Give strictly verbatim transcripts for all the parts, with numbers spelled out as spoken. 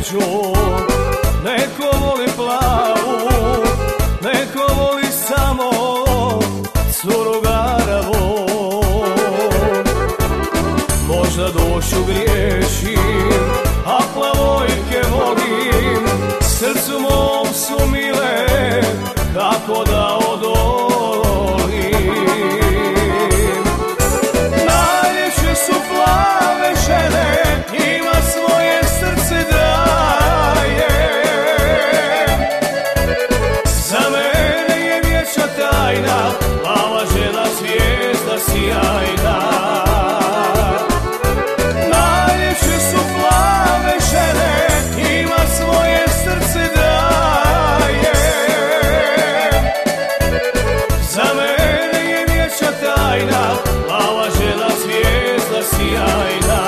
smeđu, neko voli plavu, neko voli samo curu garavu. Možda dušu griješim, a plavojke volim, srcu mom su mile, kako da odolim. Najljepše su plave žene, njima svoje srce daje. Za mene je vječna tajna, plava žena zvijezda sjajna. Najljepše su plave žene, njima svoje srce daje. Za mene je vječna tajna, plava žena zvijezda sjajna.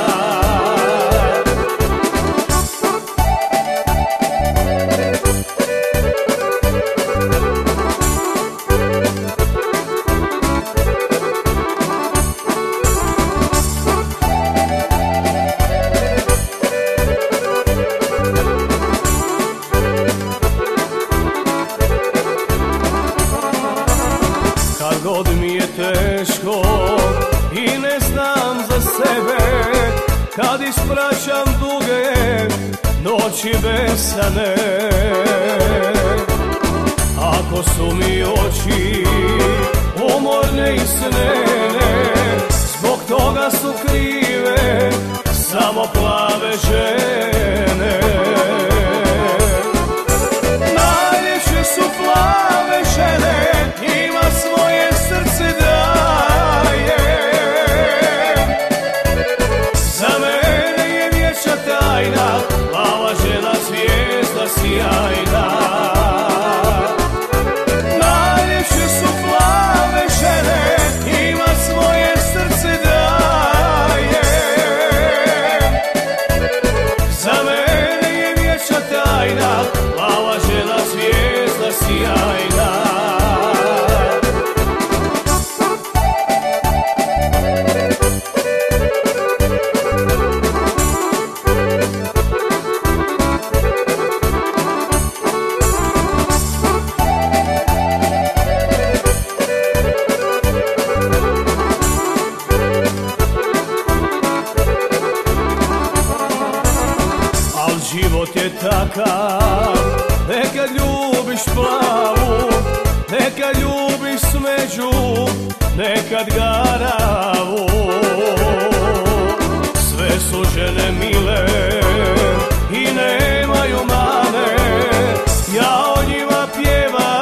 Kad god mi je teško i ne znam za sebe, kad ispraćam duge noći besane, ako su mi oči umorne i snene, zbog toga su krive samo plave žene. Najljepše su plave žene, njima svoje srce daje. Za mene je vječna tajna, plava žena zvijezda sjajna. Najljepše su plave žene, njima svoje srce daje. Za mene je vječna tajna, plava žena zvijezda sjajna. Život je takav, nekad ljubiš plavu, nekad ljubiš smeđu, nekad garavu. Sve su žene mile i nemaju mane, ja o njima pjevam